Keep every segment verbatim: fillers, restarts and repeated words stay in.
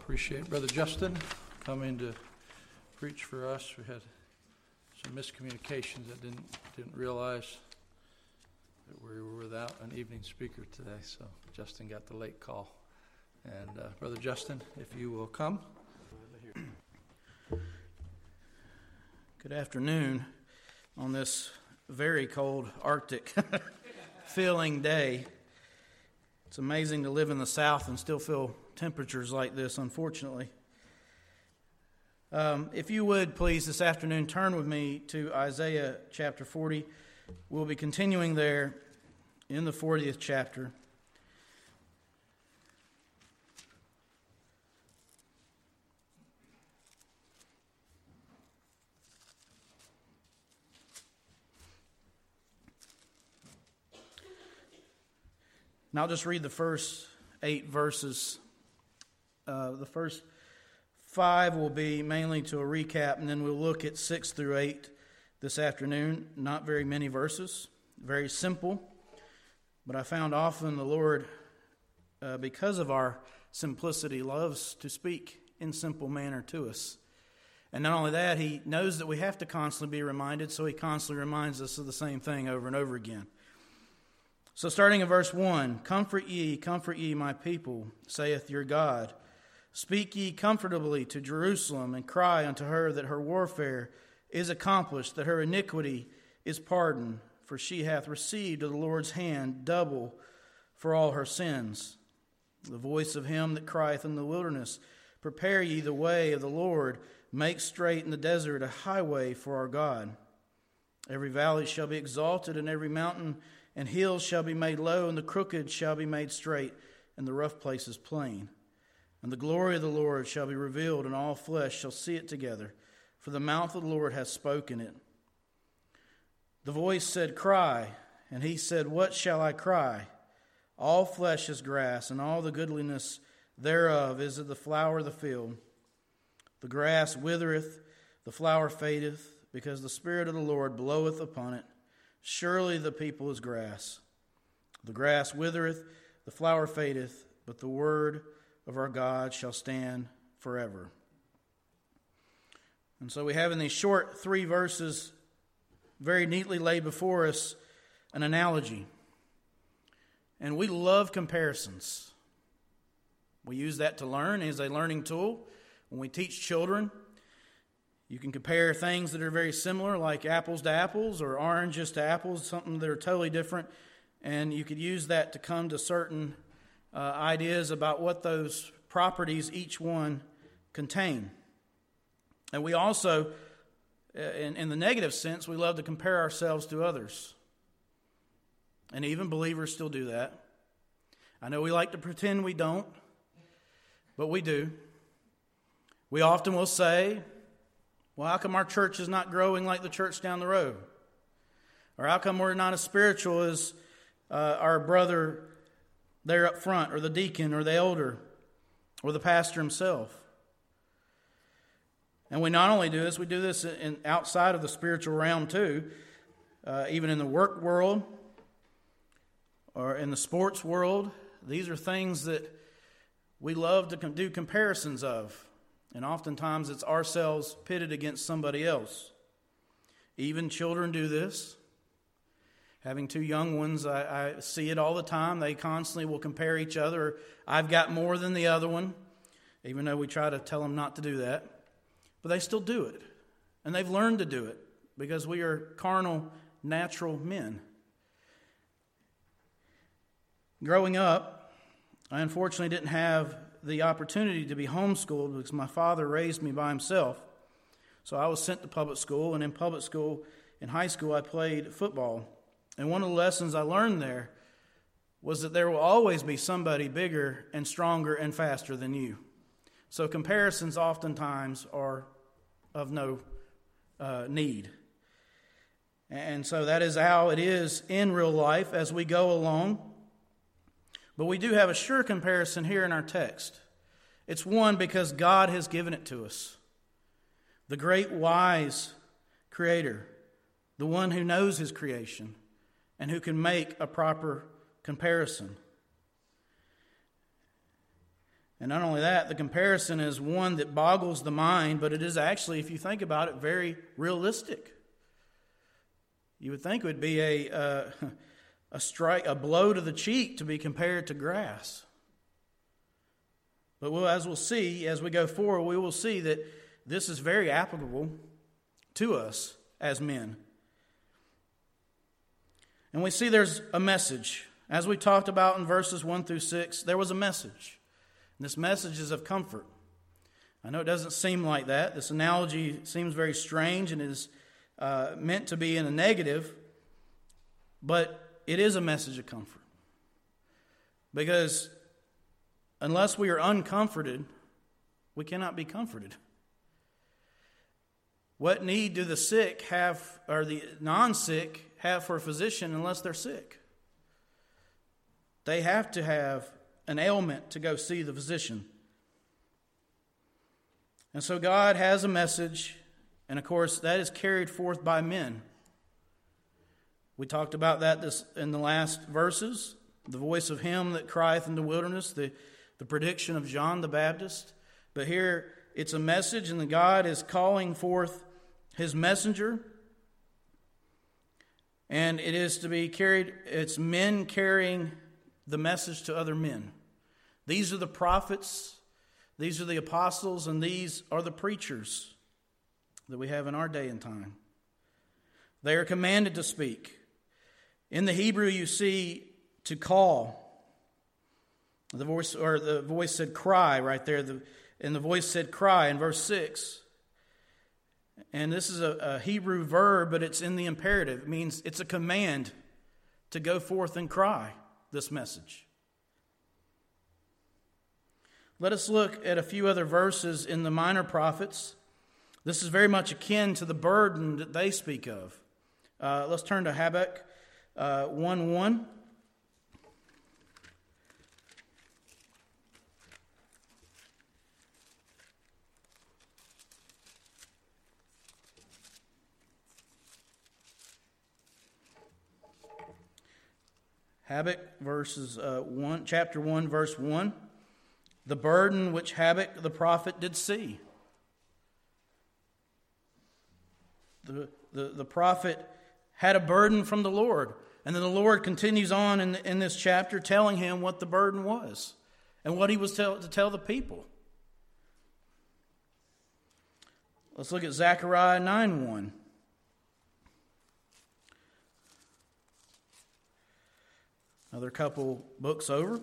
Appreciate Brother Justin coming to preach for us. We had some miscommunications. I didn't didn't realize that we were without an evening speaker today, so Justin got the late call. And uh, Brother Justin, if you will come. Good afternoon on this very cold Arctic feeling day. It's amazing to live in the South and still feel temperatures like this, unfortunately. Um, if you would, please, this afternoon, turn with me to Isaiah chapter forty. We'll be continuing there in the fortieth chapter. And I'll just read the first eight verses. Uh, the first five will be mainly to a recap, and then we'll look at six through eight this afternoon. Not very many verses, very simple. But I found often the Lord, uh, because of our simplicity, loves to speak in simple manner to us. And not only that, He knows that we have to constantly be reminded, so He constantly reminds us of the same thing over and over again. So starting in verse one, "Comfort ye, comfort ye, my people, saith your God. Speak ye comfortably to Jerusalem, and cry unto her that her warfare is accomplished, that her iniquity is pardoned, for she hath received of the Lord's hand double for all her sins. The voice of him that crieth in the wilderness, prepare ye the way of the Lord, make straight in the desert a highway for our God. Every valley shall be exalted, and every mountain and hills shall be made low, and the crooked shall be made straight, and the rough places plain. And the glory of the Lord shall be revealed, and all flesh shall see it together, for the mouth of the Lord hath spoken it. The voice said, Cry, and he said, What shall I cry? All flesh is grass, and all the goodliness thereof is as the flower of the field. The grass withereth, the flower fadeth, because the Spirit of the Lord bloweth upon it. Surely the people is grass. The grass withereth, the flower fadeth, but the word of our God shall stand forever." And so we have in these short three verses, very neatly laid before us, an analogy. And we love comparisons. We use that to learn as a learning tool. When we teach children, you can compare things that are very similar, like apples to apples or oranges to apples, something that are totally different. And you could use that to come to certain uh, ideas about what those properties each one contain. And we also, in, in the negative sense, we love to compare ourselves to others. And even believers still do that. I know we like to pretend we don't, but we do. We often will say, well, how come our church is not growing like the church down the road? Or how come we're not as spiritual as uh, our brother there up front, or the deacon, or the elder, or the pastor himself? And we not only do this, we do this in, outside of the spiritual realm too, uh, even in the work world, or in the sports world. These are things that we love to do comparisons of. And oftentimes it's ourselves pitted against somebody else. Even children do this. Having two young ones, I, I see it all the time. They constantly will compare each other. I've got more than the other one, even though we try to tell them not to do that. But they still do it. And they've learned to do it because we are carnal, natural men. Growing up, I unfortunately didn't have the opportunity to be homeschooled because my father raised me by himself. So I was sent to public school, and in public school, in high school, I played football. And one of the lessons I learned there was that there will always be somebody bigger and stronger and faster than you. So comparisons oftentimes are of no uh, need. And so that is how it is in real life as we go along. But we do have a sure comparison here in our text. It's one because God has given it to us. The great wise Creator, the one who knows His creation and who can make a proper comparison. And not only that, the comparison is one that boggles the mind, but it is actually, if you think about it, very realistic. You would think it would be a uh, a strike, a blow to the cheek to be compared to grass. But we'll, as we'll see, as we go forward, we will see that this is very applicable to us as men. And we see there's a message. As we talked about in verses one through six, there was a message. And this message is of comfort. I know it doesn't seem like that. This analogy seems very strange and is uh, meant to be in a negative, but it is a message of comfort. Because unless we are uncomforted, we cannot be comforted. What need do the sick have, or the non-sick have for a physician unless they're sick? They have to have an ailment to go see the physician. And so God has a message, and of course that is carried forth by men. We talked about that this in the last verses. The voice of him that crieth in the wilderness, the, the prediction of John the Baptist. But here it's a message, and God is calling forth his messenger. And it is to be carried, it's men carrying the message to other men. These are the prophets, these are the apostles, and these are the preachers that we have in our day and time. They are commanded to speak. In the Hebrew you see to call. The voice or the voice said cry right there, the, and the voice said cry in verse six. And this is a, a Hebrew verb, but it's in the imperative. It means it's a command to go forth and cry this message. Let us look at a few other verses in the minor prophets. This is very much akin to the burden that they speak of. Uh, let's turn to Habakkuk uh, one one. Habakkuk verses uh, one, chapter one, verse one. The burden which Habakkuk the prophet did see. The, the, the prophet had a burden from the Lord. And then the Lord continues on in, in this chapter telling him what the burden was and what he was tell, to tell the people. Let's look at Zechariah nine one. Another couple books over.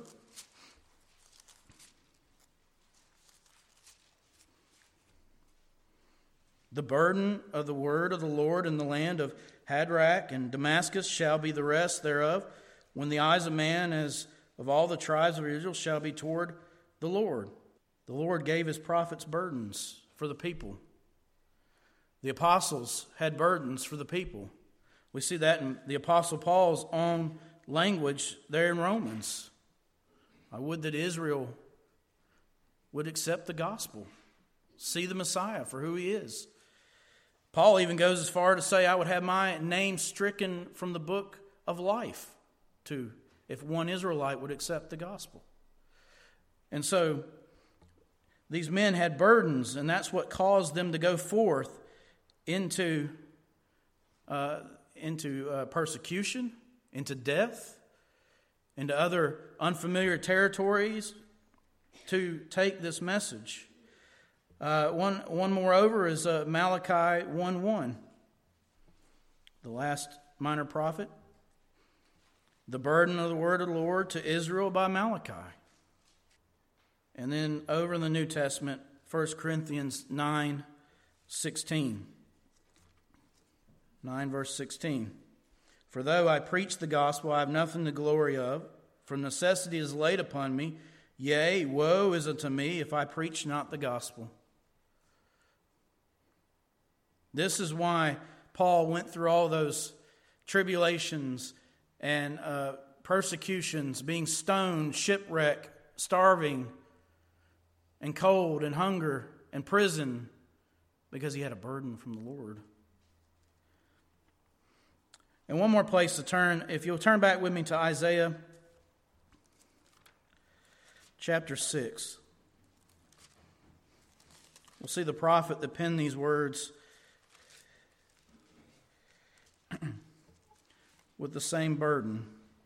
The burden of the word of the Lord in the land of Hadrach and Damascus shall be the rest thereof, when the eyes of man as of all the tribes of Israel shall be toward the Lord. The Lord gave his prophets burdens for the people. The apostles had burdens for the people. We see that in the Apostle Paul's own language there in Romans. I would that Israel would accept the gospel, see the Messiah for who he is. Paul even goes as far to say, I would have my name stricken from the book of life to if one Israelite would accept the gospel. And so these men had burdens, and that's what caused them to go forth into, uh, into uh, persecution, into death, into other unfamiliar territories to take this message. Uh, one, one moreover is uh, Malachi one one, the last minor prophet. The burden of the word of the Lord to Israel by Malachi. And then over in the New Testament, First Corinthians nine sixteen. nine verse sixteen. For though I preach the gospel, I have nothing to glory of, for necessity is laid upon me. Yea, woe is unto me if I preach not the gospel. This is why Paul went through all those tribulations and uh, persecutions, being stoned, shipwrecked, starving, and cold, and hunger, and prison, because he had a burden from the Lord. And one more place to turn, if you'll turn back with me to Isaiah chapter six. We'll see the prophet that penned these words with the same burden.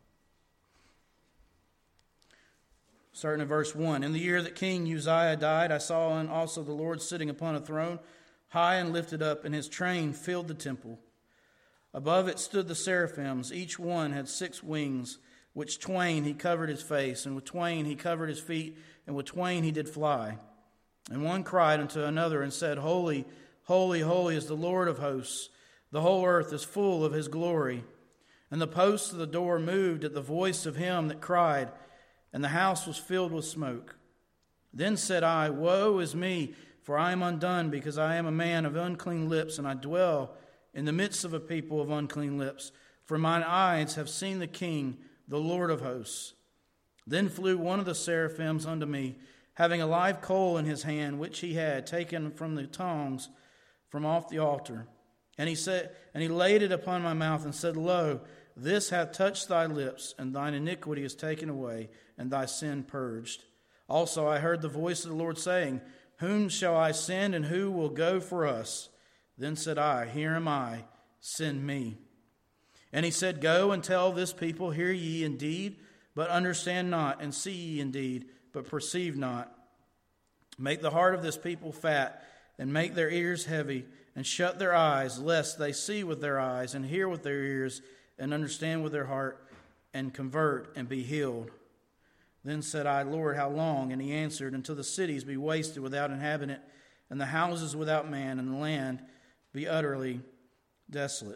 Starting in verse one. In the year that King Uzziah died, I saw and also the Lord sitting upon a throne, high and lifted up, and his train filled the temple. Above it stood the seraphims. Each one had six wings. With twain he covered his face, and with twain he covered his feet, and with twain he did fly. And one cried unto another and said, Holy, holy, holy is the Lord of hosts. The whole earth is full of his glory. And the posts of the door moved at the voice of him that cried, and the house was filled with smoke. Then said I, Woe is me, for I am undone, because I am a man of unclean lips, and I dwell in the midst of a people of unclean lips. For mine eyes have seen the King, the Lord of hosts. Then flew one of the seraphims unto me, having a live coal in his hand, which he had taken from the tongs from off the altar. And he said, and he laid it upon my mouth, and said, Lo, this hath touched thy lips, and thine iniquity is taken away, and thy sin purged. Also I heard the voice of the Lord saying, Whom shall I send, and who will go for us? Then said I, Here am I, send me. And he said, Go and tell this people, Hear ye indeed, but understand not, and see ye indeed, but perceive not. Make the heart of this people fat, and make their ears heavy, and shut their eyes, lest they see with their eyes, and hear with their ears, and understand with their heart, and convert, and be healed. Then said I, Lord, how long? And he answered, Until the cities be wasted without inhabitant, and the houses without man, and the land be utterly desolate.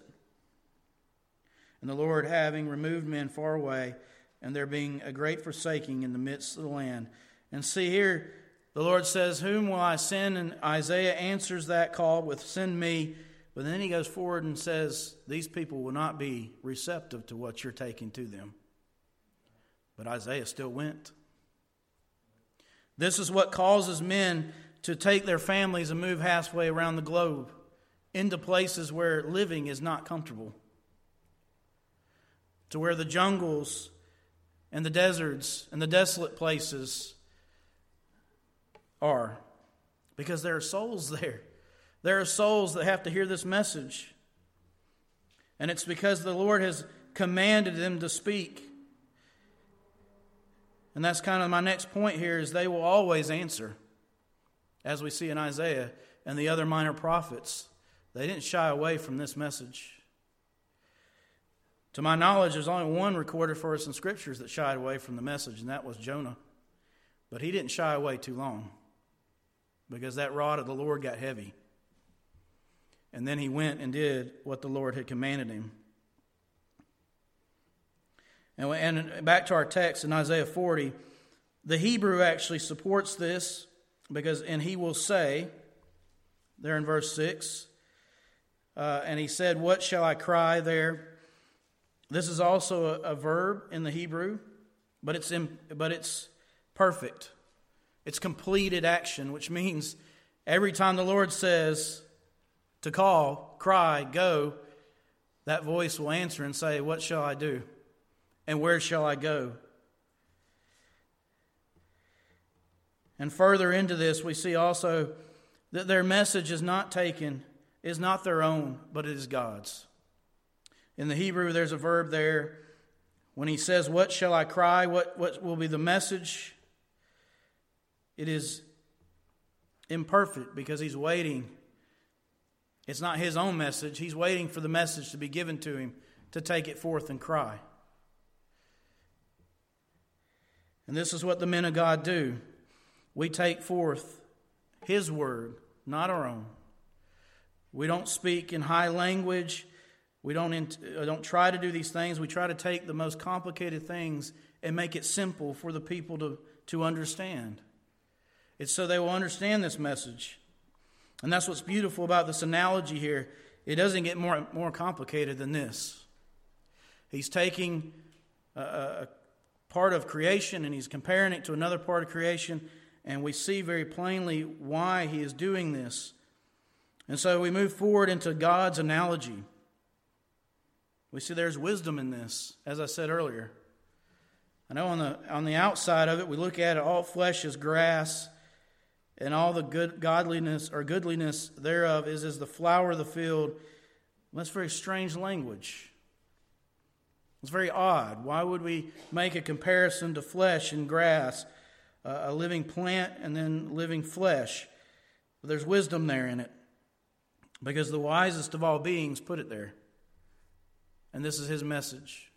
And the Lord having removed men far away, and there being a great forsaking in the midst of the land. And see here, the Lord says, Whom will I send? And Isaiah answers that call with, Send me. But then he goes forward and says, These people will not be receptive to what you're taking to them. But Isaiah still went. This is what causes men to take their families and move halfway around the globe into places where living is not comfortable, to where the jungles and the deserts and the desolate places are, because there are souls there. There are souls that have to hear this message. And it's because the Lord has commanded them to speak. And that's kind of my next point here, is they will always answer. As we see in Isaiah and the other minor prophets, they didn't shy away from this message. To my knowledge, there's only one recorded for us in Scriptures that shied away from the message, and that was Jonah. But he didn't shy away too long, because that rod of the Lord got heavy. And then he went and did what the Lord had commanded him. And, and back to our text in Isaiah forty, the Hebrew actually supports this, because, and he will say, there in verse six, uh, and he said, What shall I cry there? This is also a, a verb in the Hebrew, but it's in, but it's perfect. It's completed action, which means every time the Lord says to call, cry, go, that voice will answer and say, What shall I do? And where shall I go? And further into this, we see also that their message is not taken, is not their own, but it is God's. In the Hebrew, there's a verb there. When he says, What shall I cry? What, what will be the message? It is imperfect, because he's waiting. It's not his own message. He's waiting for the message to be given to him to take it forth and cry. And this is what the men of God do. We take forth his word, not our own. We don't speak in high language. We don't, don't try to do these things. We try to take the most complicated things and make it simple for the people to, to understand. It's so they will understand this message. And that's what's beautiful about this analogy here. It doesn't get more, more complicated than this. He's taking a, a part of creation and he's comparing it to another part of creation, and we see very plainly why he is doing this. And so we move forward into God's analogy. We see there's wisdom in this, as I said earlier. I know on the on the outside of it, we look at it, all flesh is grass. and all the good godliness or goodliness thereof is as the flower of the field. That's very strange language. It's very odd. Why would we make a comparison to flesh and grass, uh, a living plant and then living flesh? But there's wisdom there in it, because the wisest of all beings put it there. And this is his message.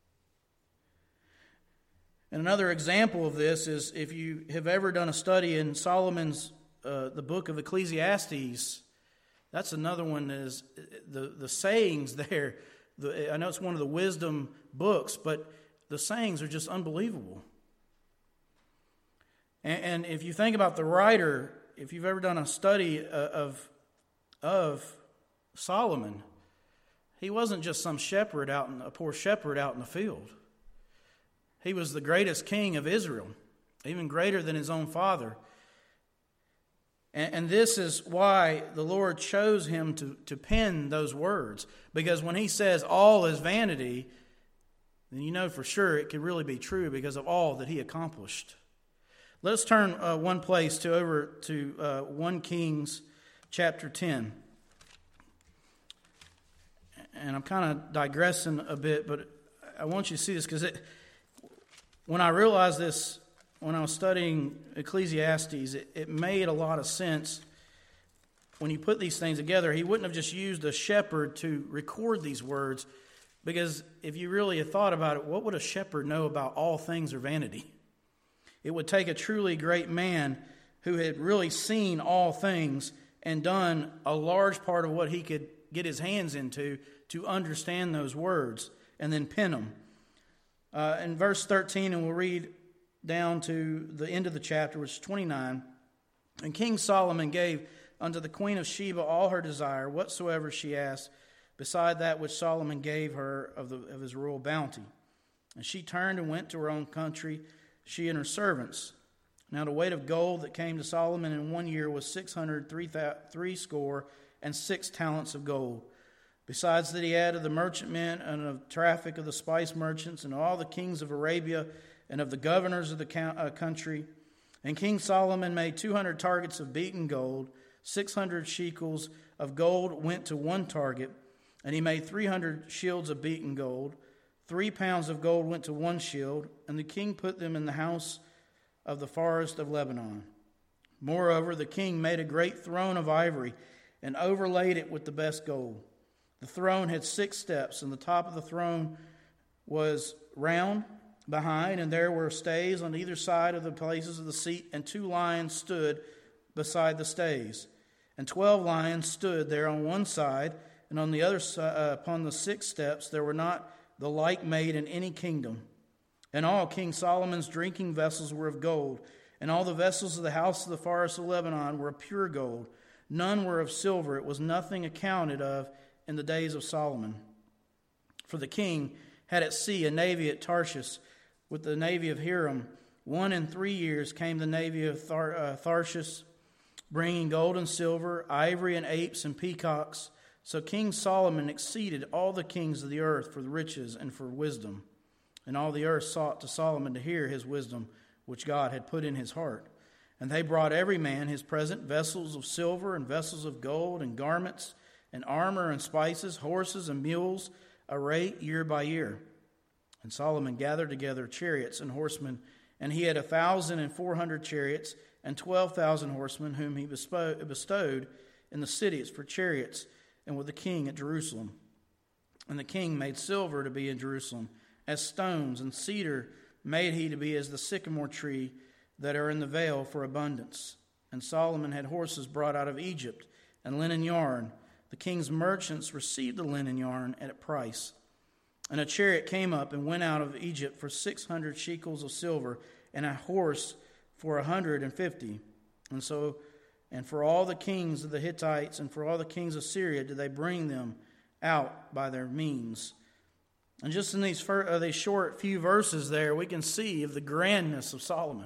And another example of this is if you have ever done a study in Solomon's, uh, the book of Ecclesiastes, that's another one that is, the, the sayings there, the, I know it's one of the wisdom books, but the sayings are just unbelievable. And, and if you think about the writer, if you've ever done a study of, of Solomon, he wasn't just some shepherd out in, a poor shepherd out in the field. He was the greatest king of Israel, even greater than his own father. And, and this is why the Lord chose him to, to pen those words. Because when he says all is vanity, then you know for sure it could really be true because of all that he accomplished. Let's turn uh, one place to over to uh, First Kings chapter ten. And I'm kind of digressing a bit, but I want you to see this because it... When I realized this, when I was studying Ecclesiastes, it, it made a lot of sense. When you put these things together, he wouldn't have just used a shepherd to record these words, because if you really had thought about it, what would a shepherd know about all things are vanity? It would take a truly great man who had really seen all things and done a large part of what he could get his hands into to understand those words and then pen them. Uh, in verse thirteen, and we'll read down to the end of the chapter, which is twenty-nine. And King Solomon gave unto the queen of Sheba all her desire, whatsoever she asked, beside that which Solomon gave her of, the, of his royal bounty. And she turned and went to her own country, she and her servants. Now the weight of gold that came to Solomon in one year was six hundred three, three score and six talents of gold. Besides that he added the merchantmen and of traffic of the spice merchants and all the kings of Arabia and of the governors of the country. And King Solomon made two hundred targets of beaten gold. six hundred shekels of gold went to one target. And he made three hundred shields of beaten gold. Three pounds of gold went to one shield. And the king put them in the house of the forest of Lebanon. Moreover, the king made a great throne of ivory and overlaid it with the best gold. The throne had six steps, and the top of the throne was round behind, and there were stays on either side of the places of the seat, and two lions stood beside the stays. And twelve lions stood there on one side, and on the other side, uh, upon the six steps, there were not the like made in any kingdom. And all King Solomon's drinking vessels were of gold, and all the vessels of the house of the forest of Lebanon were of pure gold. None were of silver. It was nothing accounted of in the days of Solomon. For the king had at sea a navy at Tarshish with the navy of Hiram. One in three years came the navy of Thar- uh, Tarshish, bringing gold and silver, ivory and apes and peacocks. So King Solomon exceeded all the kings of the earth for the riches and for wisdom. And all the earth sought to Solomon to hear his wisdom, which God had put in his heart. And they brought every man his present, vessels of silver and vessels of gold and garments and armor and spices, horses and mules, array year by year. And Solomon gathered together chariots and horsemen, and he had a thousand and four hundred chariots and twelve thousand horsemen, whom he bestowed in the cities for chariots, and with the king at Jerusalem. And the king made silver to be in Jerusalem, as stones, and cedar made he to be as the sycamore tree that are in the vale for abundance. And Solomon had horses brought out of Egypt, and linen yarn. The king's merchants received the linen yarn at a price. And a chariot came up and went out of Egypt for six hundred shekels of silver, and a horse for a hundred and fifty. And so, and for all the kings of the Hittites and for all the kings of Syria did they bring them out by their means. And just in these, fir- uh, these short few verses there, we can see of the grandness of Solomon.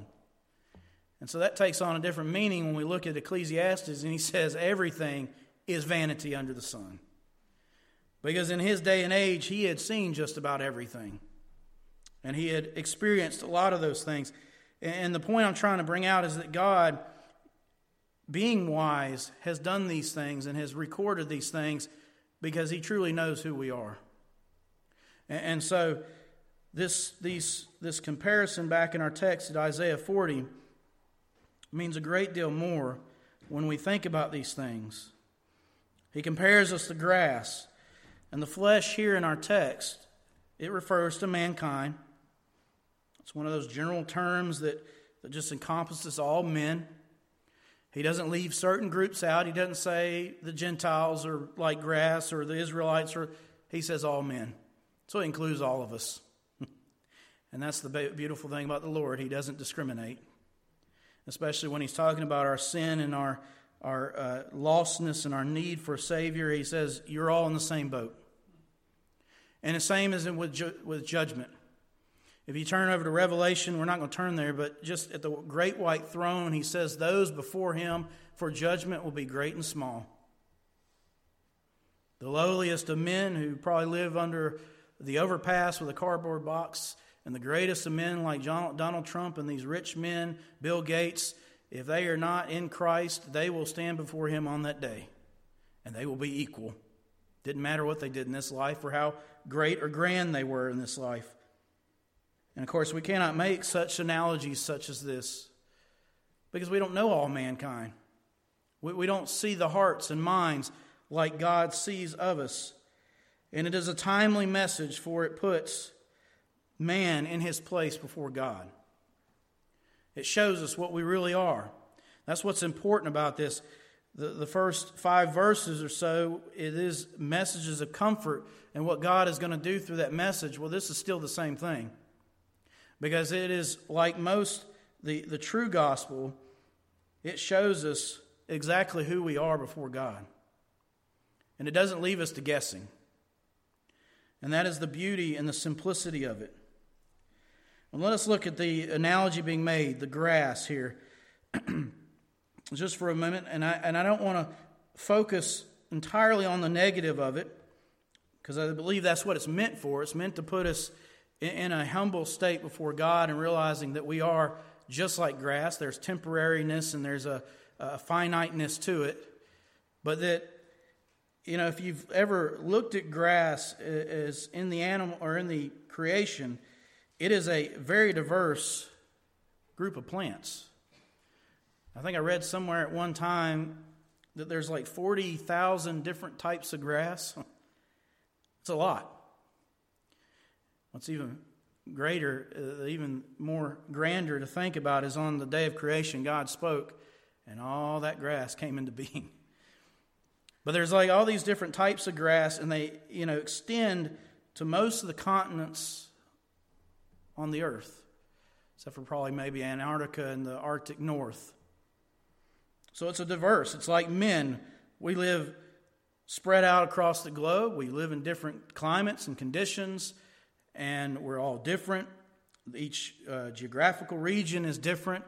And so that takes on a different meaning when we look at Ecclesiastes, and he says everything is vanity under the sun. Because in his day and age, he had seen just about everything. And he had experienced a lot of those things. And the point I'm trying to bring out is that God, being wise, has done these things and has recorded these things because he truly knows who we are. And, and so this, these, this comparison back in our text at Isaiah forty means a great deal more when we think about these things. He compares us to grass. And the flesh here in our text, it refers to mankind. It's one of those general terms that, that just encompasses all men. He doesn't leave certain groups out. He doesn't say the Gentiles are like grass or the Israelites are. He says all men. So it includes all of us. And that's the beautiful thing about the Lord. He doesn't discriminate. Especially when he's talking about our sin and our, our uh, lostness and our need for a Savior. He says, you're all in the same boat. And the same as with, ju- with judgment. If you turn over to Revelation, we're not going to turn there, but just at the great white throne, he says, those before him for judgment will be great and small. The lowliest of men who probably live under the overpass with a cardboard box, and the greatest of men like John, Donald Trump and these rich men, Bill Gates, if they are not in Christ, they will stand before him on that day. And they will be equal. Didn't matter what they did in this life or how great or grand they were in this life. And of course, we cannot make such analogies such as this because we don't know all mankind. We, we don't see the hearts and minds like God sees of us. And it is a timely message, for it puts man in his place before God. It shows us what we really are. That's what's important about this. The, the first five verses or so, it is messages of comfort and what God is going to do through that message. Well, this is still the same thing. Because it is like most, the, the true gospel, it shows us exactly who we are before God. And it doesn't leave us to guessing. And that is the beauty and the simplicity of it. And let us look at the analogy being made, the grass here, just for a moment. And I, and I don't want to focus entirely on the negative of it, because I believe that's what it's meant for. It's meant to put us in, in a humble state before God and realizing that we are just like grass. There's temporariness and there's a, a finiteness to it. But that, you know, if you've ever looked at grass as in the animal or in the creation, it is a very diverse group of plants. I think I read somewhere at one time that there's like forty thousand different types of grass. It's a lot. What's even greater, uh, even more grander to think about is on the day of creation, God spoke and all that grass came into being. But there's like all these different types of grass, and they, you know, extend to most of the continents on the earth, except for probably maybe Antarctica and the Arctic North. So it's a diverse. It's like men. We live spread out across the globe. We live in different climates and conditions, and we're all different. Each uh, geographical region is different.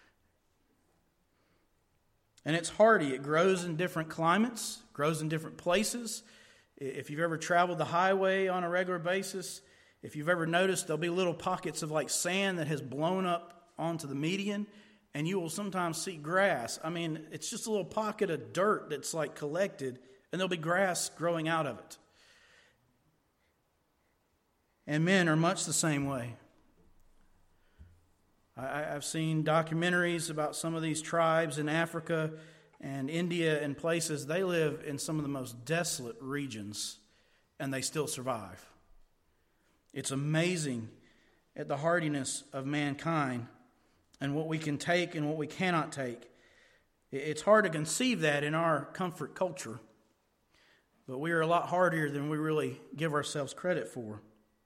And it's hardy. It grows in different climates, grows in different places. If you've ever traveled the highway on a regular basis, if you've ever noticed, there'll be little pockets of like sand that has blown up onto the median, and you will sometimes see grass. I mean, it's just a little pocket of dirt that's like collected, and there'll be grass growing out of it. And men are much the same way. I, I've seen documentaries about some of these tribes in Africa and India and places. They live in some of the most desolate regions, and they still survive. It's amazing at the hardiness of mankind and what we can take and what we cannot take. It's hard to conceive that in our comfort culture, but we are a lot harder than we really give ourselves credit for.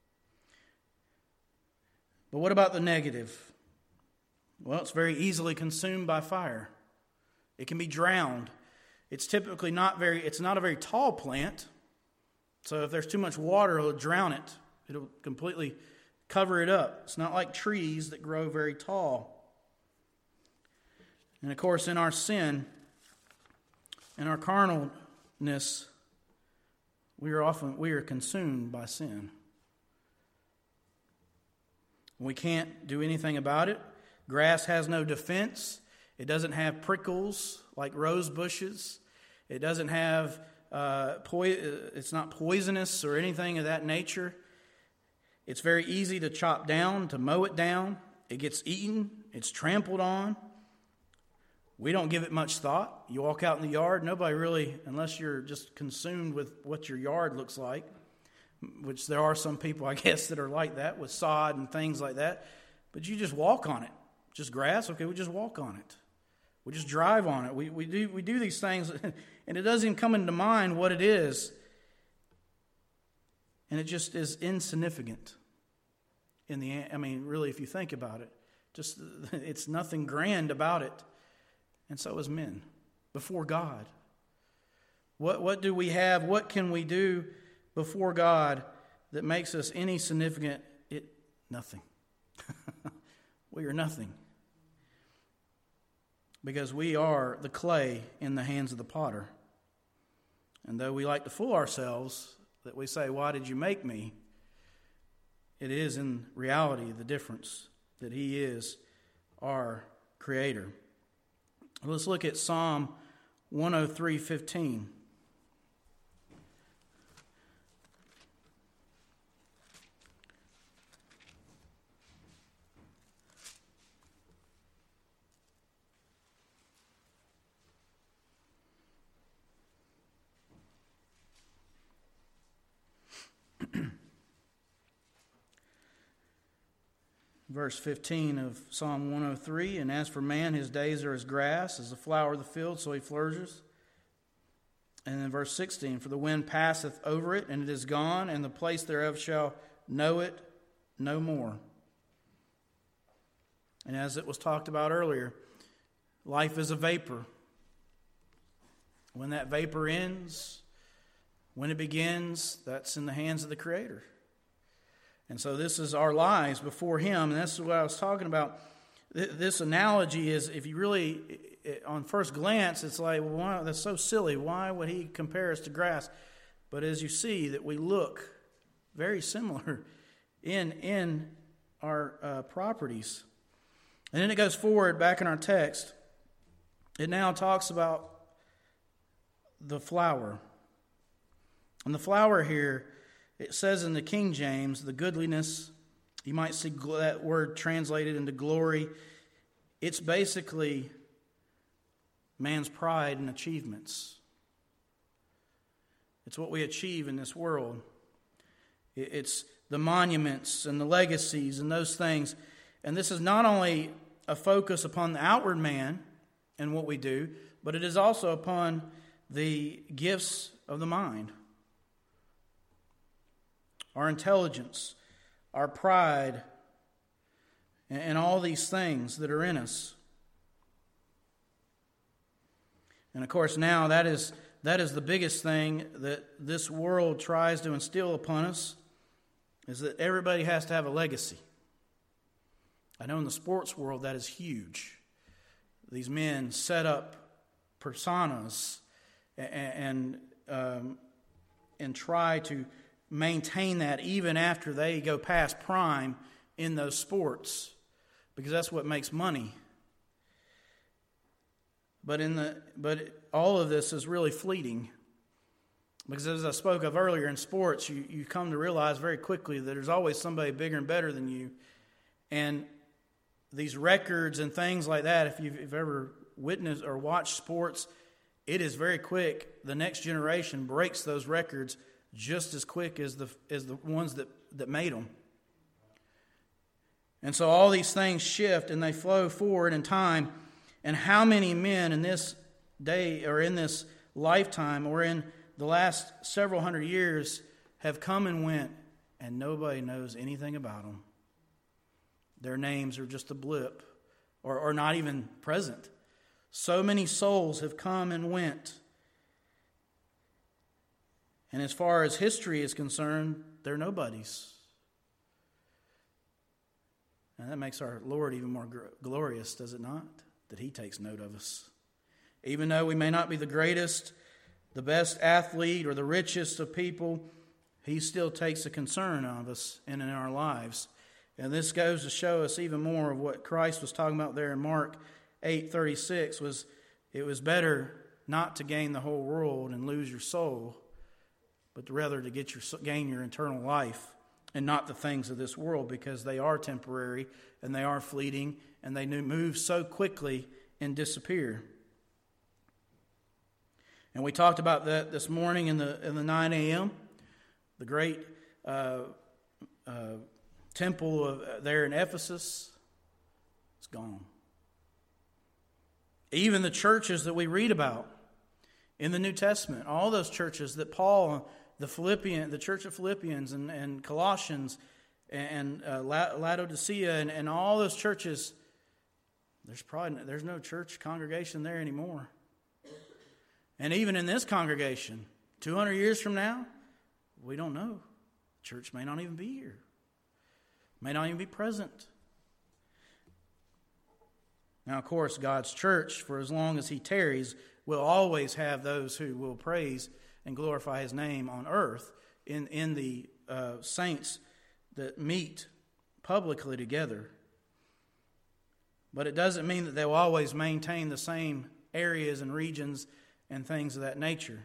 But what about the negative? Well, it's very easily consumed by fire. It can be drowned. It's typically not very, it's not a very tall plant. So if there's too much water, it'll drown it. It'll completely cover it up. It's not like trees that grow very tall. And of course, in our sin, in our carnalness, we are often, we are consumed by sin. We can't do anything about it. Grass has no defense. It doesn't have prickles like rose bushes. It doesn't have, uh, po- it's not poisonous or anything of that nature. It's very easy to chop down, to mow it down. It gets eaten. It's trampled on. We don't give it much thought. You walk out in the yard, nobody really, unless you're just consumed with what your yard looks like, which there are some people, I guess, that are like that with sod and things like that. But you just walk on it. Just grass, okay, we just walk on it. We just drive on it. We we do we do these things, and it doesn't even come into mind what it is. And it just is insignificant. In the, I mean, really, if you think about it, just it's nothing grand about it. And so is men before God. What what do we have? What can we do before God that makes us any significant? It nothing. We are nothing. Because we are the clay in the hands of the potter. And though we like to fool ourselves that we say, "Why did you make me?" It is in reality the difference that He is our Creator. Let's look at Psalm one oh three fifteen. Verse fifteen of Psalm one oh three, and as for man, his days are as grass, as the flower of the field, so he flourishes. And then verse sixteen, for the wind passeth over it, and it is gone, and the place thereof shall know it no more. And as it was talked about earlier, life is a vapor. When that vapor ends, when it begins, that's in the hands of the Creator. And so this is our lives before Him, and that's what I was talking about. This analogy is, if you really, on first glance, it's like, well, wow, that's so silly. Why would He compare us to grass? But as you see, that we look very similar in, in our uh, properties. And then it goes forward back in our text. It now talks about the flower. And the flower here, it says in the King James, the goodliness, you might see that word translated into glory. It's basically man's pride and achievements. It's what we achieve in this world. It's the monuments and the legacies and those things. And this is not only a focus upon the outward man and what we do, but it is also upon the gifts of the mind. Our intelligence, our pride, and all these things that are in us. And of course now that is that is the biggest thing that this world tries to instill upon us, is that everybody has to have a legacy. I know in the sports world that is huge. These men set up personas and and, um, and try to maintain that even after they go past prime in those sports, because that's what makes money. But in the but all of this is really fleeting, because as I spoke of earlier, in sports, you, you come to realize very quickly that there's always somebody bigger and better than you. And these records and things like that, if you've, if you've ever witnessed or watched sports, it is very quick. The next generation breaks those records just as quick as the as the ones that, that made them. And so all these things shift and they flow forward in time. And how many men in this day or in this lifetime or in the last several hundred years have come and went and nobody knows anything about them? Their names are just a blip or, or not even present. So many souls have come and went. And as far as history is concerned, they're nobodies. And that makes our Lord even more glorious, does it not? That He takes note of us. Even though we may not be the greatest, the best athlete, or the richest of people, He still takes a concern of us and in our lives. And this goes to show us even more of what Christ was talking about there in Mark eight thirty-six was, it was better not to gain the whole world and lose your soul, but rather to get your gain your eternal life and not the things of this world, because they are temporary and they are fleeting and they move so quickly and disappear. And we talked about that this morning in the in the nine a.m. The great uh, uh, temple of, uh, there in Ephesus, it's gone. Even the churches that we read about in the New Testament, all those churches that Paul, the Philippian, the church of Philippians and, and Colossians and uh, Laodicea and, and all those churches, there's probably there's no church congregation there anymore. And even in this congregation, two hundred years from now, we don't know. Church may not even be here. May not even be present. Now, of course, God's church, for as long as He tarries, will always have those who will praise and glorify His name on earth in, in the uh, saints that meet publicly together. But it doesn't mean that they will always maintain the same areas and regions and things of that nature.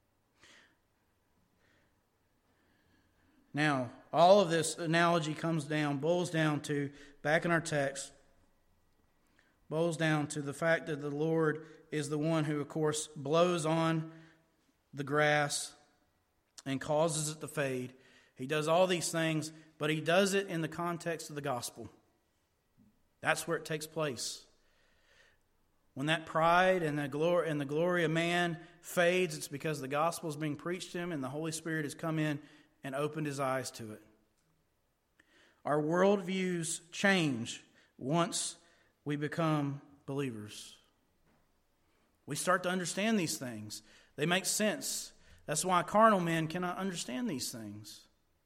Now, all of this analogy comes down, boils down to, back in our text, boils down to the fact that the Lord is the one who, of course, blows on the grass and causes it to fade. He does all these things, but He does it in the context of the gospel. That's where it takes place. When that pride and the glory and the glory of man fades, it's because the gospel is being preached to him and the Holy Spirit has come in and opened his eyes to it. Our worldviews change once we become believers. We start to understand these things. They make sense. That's why carnal men cannot understand these things.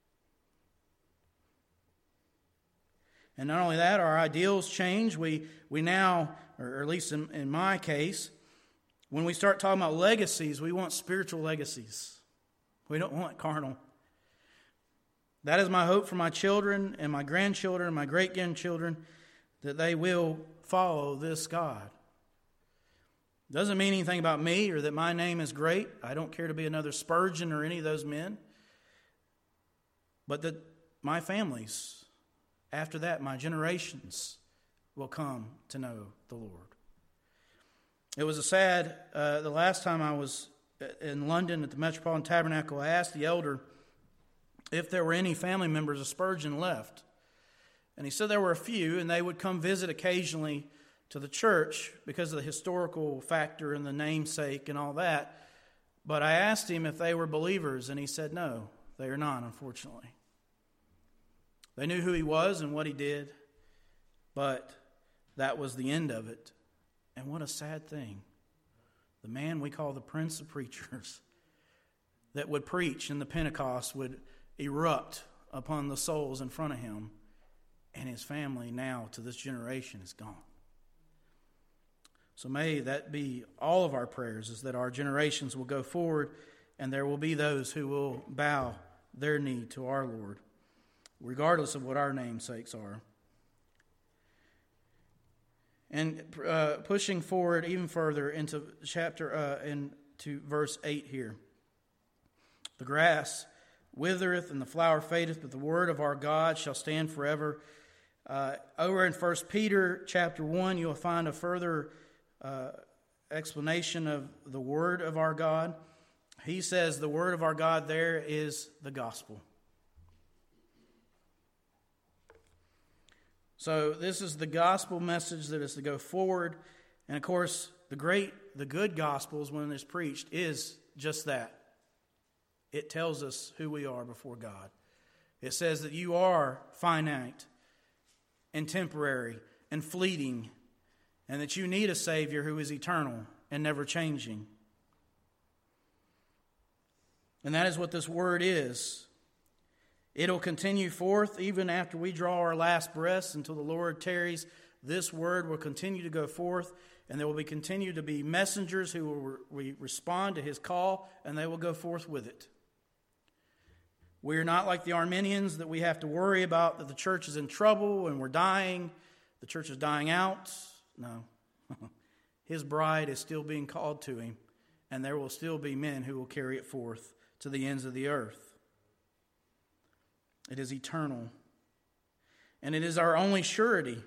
And not only that, our ideals change. We we now, or at least in, in my case, when we start talking about legacies, we want spiritual legacies. We don't want carnal. That is my hope for my children and my grandchildren and my great-grandchildren, that they will follow this God. Doesn't mean anything about me or that my name is great. I don't care to be another Spurgeon or any of those men. But that my families, after that, my generations will come to know the Lord. It was a sad, uh, the last time I was in London at the Metropolitan Tabernacle, I asked the elder if there were any family members of Spurgeon left. And he said there were a few, and they would come visit occasionally to the church because of the historical factor and the namesake and all that. But I asked him if they were believers, and he said no, they are not, unfortunately. They knew who he was and what he did, but that was the end of it. And what a sad thing. The man we call the Prince of Preachers that would preach in the Pentecost would erupt upon the souls in front of him, and his family now to this generation is gone. So may that be all of our prayers, is that our generations will go forward and there will be those who will bow their knee to our Lord, regardless of what our namesakes are. And uh, pushing forward even further into chapter, uh, into verse eight here. The grass withereth and the flower fadeth, but the word of our God shall stand forever. Uh, over in First Peter chapter one, you'll find a further uh, explanation of the word of our God. He says the word of our God there is the gospel. So this is the gospel message that is to go forward. And of course, the great, the good gospels, when it's preached, is just that. It tells us who we are before God. It says that you are finite and temporary and fleeting, and that you need a Savior who is eternal and never changing. And that is what this word is. It'll continue forth even after we draw our last breaths until the Lord tarries. This word will continue to go forth, and there will be continue to be messengers who will re- respond to his call, and they will go forth with it. We are not like the Arminians that we have to worry about that the church is in trouble and we're dying. The church is dying out. No. His bride is still being called to him, and there will still be men who will carry it forth to the ends of the earth. It is eternal, and it is our only surety.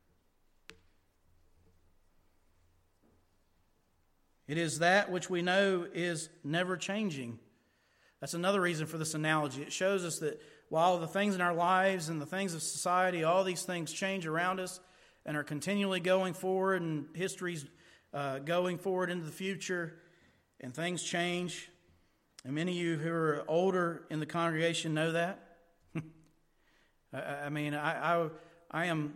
It is that which we know is never changing. That's another reason for this analogy. It shows us that while the things in our lives and the things of society, all these things change around us and are continually going forward, and history's uh, going forward into the future, and things change. And many of you who are older in the congregation know that. I, I mean, I, I I am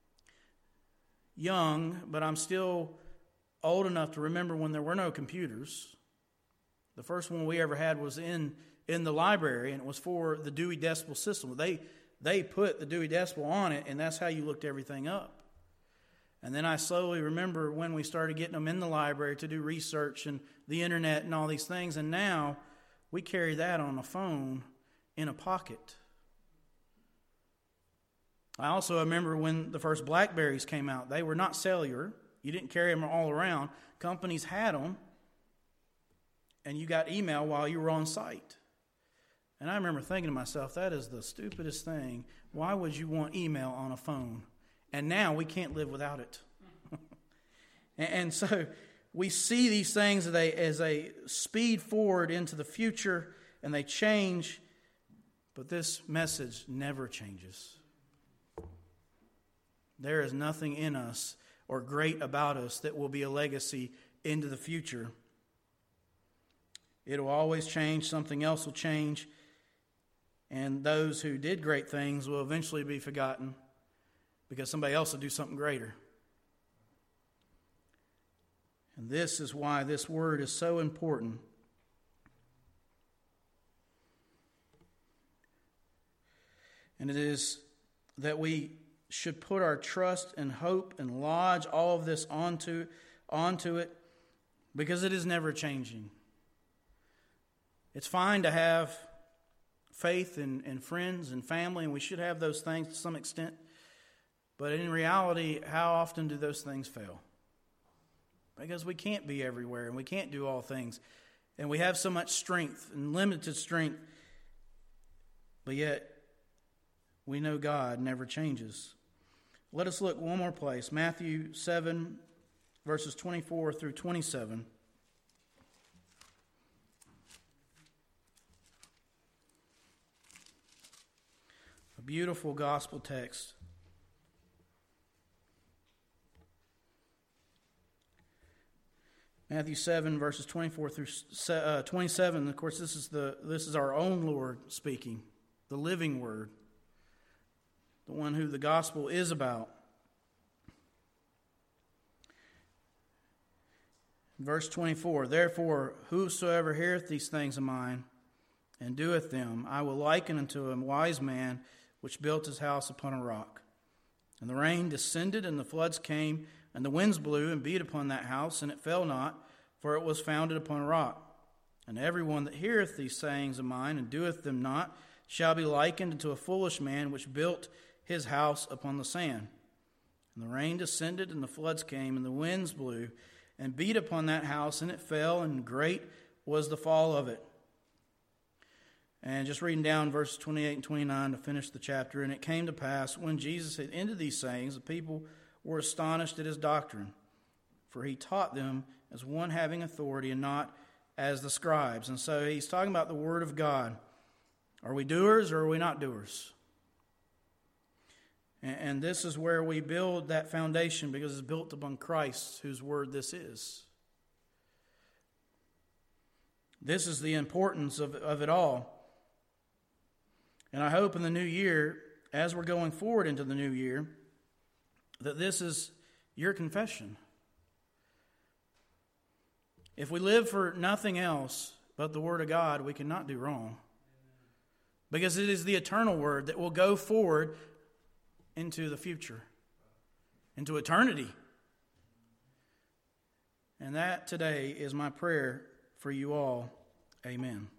young, but I'm still old enough to remember when there were no computers. The first one we ever had was in, in the library, and it was for the Dewey Decimal System. They they put the Dewey Decimal on it, and that's how you looked everything up. And then I slowly remember when we started getting them in the library to do research and the internet and all these things, and now we carry that on a phone in a pocket. I also remember when the first Blackberries came out. They were not cellular. You didn't carry them all around. Companies had them, and you got email while you were on site. And I remember thinking to myself, that is the stupidest thing. Why would you want email on a phone? And now we can't live without it. and, and so we see these things as they, as they speed forward into the future, and they change, but this message never changes. There is nothing in us or great about us that will be a legacy into the future. It will always change. Something else will change. And those who did great things will eventually be forgotten because somebody else will do something greater. And this is why this word is so important. And it is that we should put our trust and hope and lodge all of this onto, onto it, because it is never changing. It's fine to have faith in, in friends and family, and we should have those things to some extent. But in reality, how often do those things fail? Because we can't be everywhere, and we can't do all things. And we have so much strength and limited strength, but yet we know God never changes. Let us look one more place. Matthew seven, verses twenty-four through twenty-seven. A beautiful gospel text. Matthew seven, verses twenty-four through twenty-seven. Of course, this is the this is our own Lord speaking, the living Word, the one who the gospel is about. Verse twenty-four, therefore, whosoever heareth these things of mine and doeth them, I will liken unto a wise man which built his house upon a rock. And the rain descended, and the floods came, and the winds blew and beat upon that house, and it fell not, for it was founded upon a rock. And every one that heareth these sayings of mine and doeth them not shall be likened unto a foolish man which built his house upon the sand. And the rain descended, and the floods came, and the winds blew, and beat upon that house, and it fell, and great was the fall of it. And just reading down verses twenty-eight and twenty-nine to finish the chapter. And it came to pass, when Jesus had ended these sayings, the people were astonished at his doctrine, for he taught them as one having authority, and not as the scribes. And so he's talking about the word of God. Are we doers, or are we not doers? And this is where we build that foundation, because it's built upon Christ, whose word this is. This is the importance of, of it all. And I hope in the new year, as we're going forward into the new year, that this is your confession. If we live for nothing else but the Word of God, we cannot do wrong. Because it is the eternal Word that will go forward into the future, into eternity. And that today is my prayer for you all. Amen.